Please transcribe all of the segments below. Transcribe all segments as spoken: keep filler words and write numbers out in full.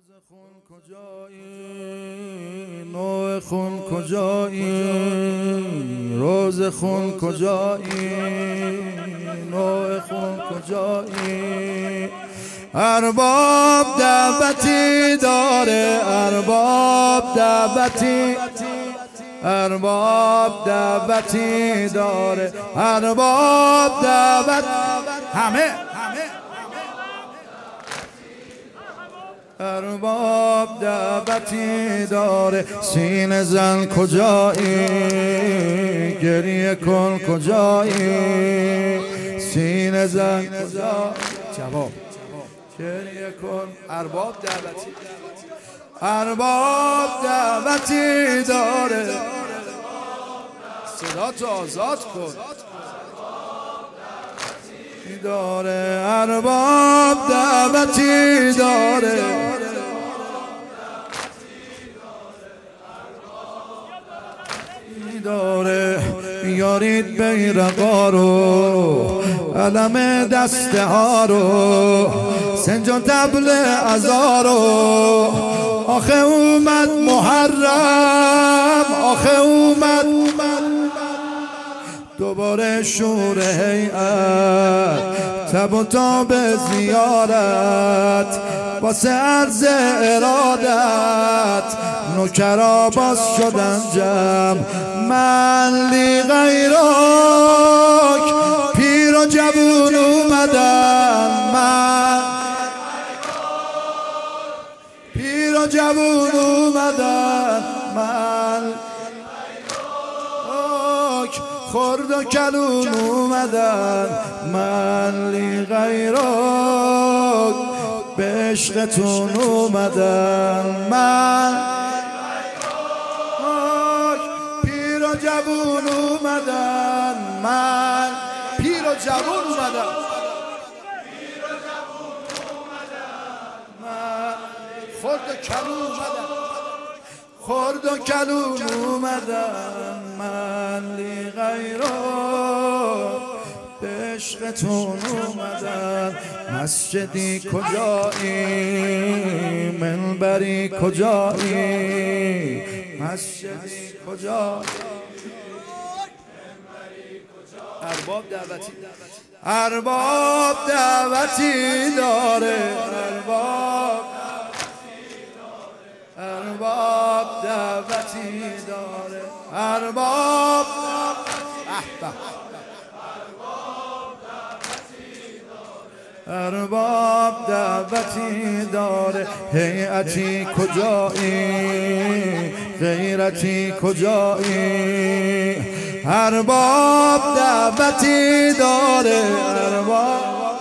روز خون کجایی، نوع خون کجایی، روز خون کجایی، نوع خون کجایی. ارباب دعوتی داره، ارباب دعوتی، ارباب دعوتی داره، ارباب دعوت همه ارباب دعوتی داره. سینه زن کجایی، گریه کن کجایی، سینه زن کجایی، جواب گریه کن. ارباب دعوتی، ارباب دعوتی داره. صدا تو آزاد کن داره، ارباب دعوتی داره. داره یارید بیرقا رو، علم دسته ها رو، سنجان تبل عزا رو. آخه اومد محرم، آخه اومد دوباره شور هیئت، تب و تاب زیارت، واسه عرض ارادت. نوکرا باز شدن جمع، من لی غیرک. پیر و جوون اومدن، من پیر و جوون اومدن، من خرد و کلون اومدن، من لی غیرک. به عشقتون اومدن، من پیر و جوون اومدن، من پیر و جوون اومدن، من خرد و کلون اومدن، خرد و کلون اومدن، من لی غیرک. به عشقتون اومدن. مسجدی کجایی، منبری کجایی، مسجدی کجایی. ارباب دعوتی، ارباب دعوتی داره، ارباب ارباب دعوتی داره، ارباب ارباب دعوتی داره. هیئتی کجایی، غیرتی کجایی، ارباب دعوتی داره، ارباب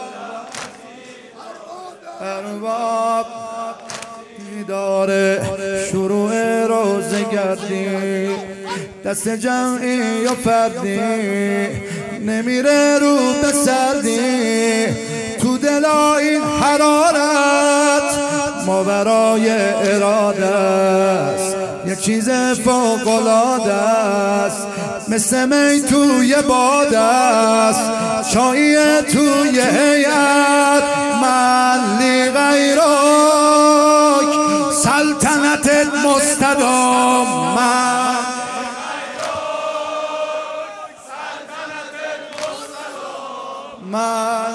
ارباب داره. شروع روزگردی، دست جمعی و فردی، نمیره رو به سردی. تو دلا این حرارت ماورای اراده است، یک چیز فوق العاده است. مثل می توی باد است، چایی توی هیئت، من لی غیرک. سلطنتت مستدام، من من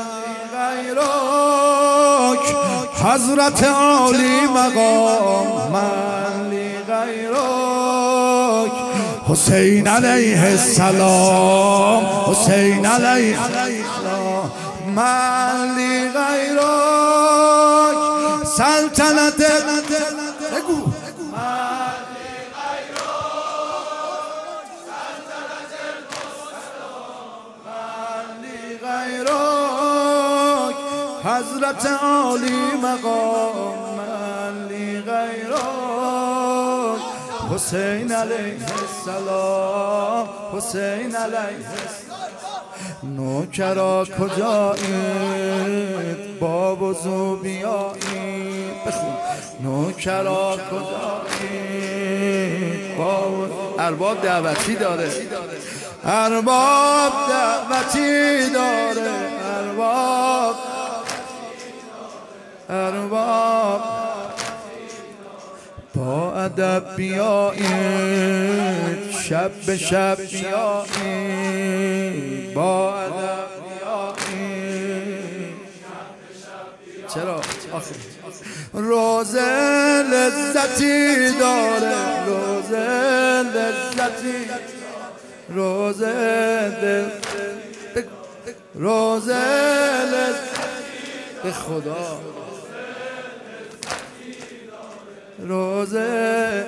غیرک. حضرت عالی مقام، من لی غیرک. حسین علیه السلام، حسین علیه السلام، من لی غیرک. سلطنت بگو، حضرت عالی مقام، من لی غیرک. حسین علیه السلام، حسین علیه السلام. نوکرا کجایید، با وضو بیایید. بخون. نوکرا کجایید، با ارباب دعوتی داره، ارباب دعوتی داره، ارباب ارباب ادب بیایید، شب به شب بیایید، با ادب بیایید. چرا؟ روزه لذتی داره، روزه لذتی، روزه دل، روزه لذتی به خدا، روزه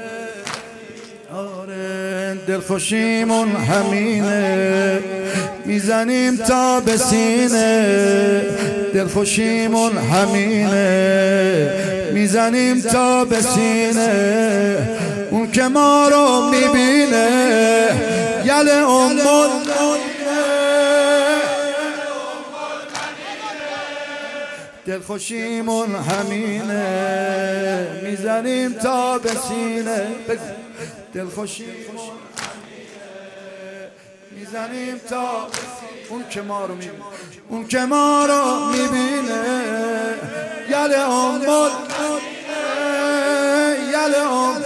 آره دلخوشیمون همینه، میزنیم تا به سینه، دلخوشیمون همینه، میزنیم تا به سینه. اون که ما رو میبینه یل امون، دلخوشیمون همینه، میزنیم تا به سینه. دلخوشیمون همینه، میزنیم تا اون که ما رو میبینه، اون که ما رو میبینه یل امون، یل امون.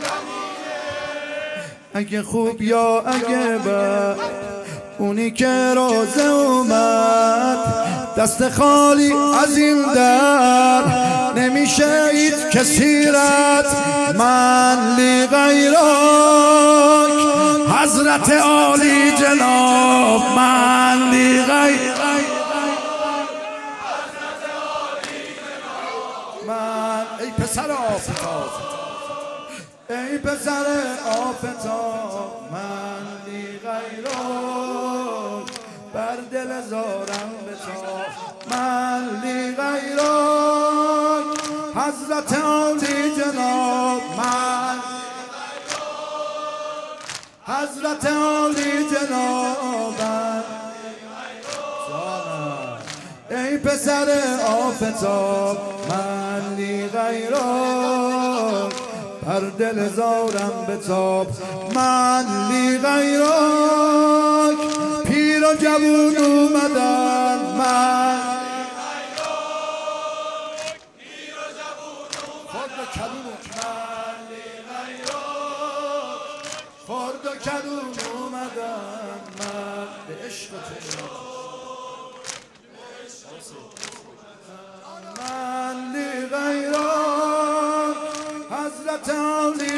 اگه خوب یا اگه بد، اونی که روزه اومد دست خالی از این در نمیشه هیچ کسی رد. من لی غیرک حضرت عالی جناب، من لی غیرک من. ای پسر آفتاب، ای پسر آفتاب، من لی غیرک بر دل زارم بتاب. من لی غیرک حضرت عالی جناب، من حضرت عالی جناب. ای پسر آفتاب، من لی غیرک بر دل زارم بتاب. من لی غیرک پیر و جوون اومدن، من خرد و کدوم، من لی غیرک خرد و کدوم اومدن. من به عشق تو، من لی غیرک حضرت عالی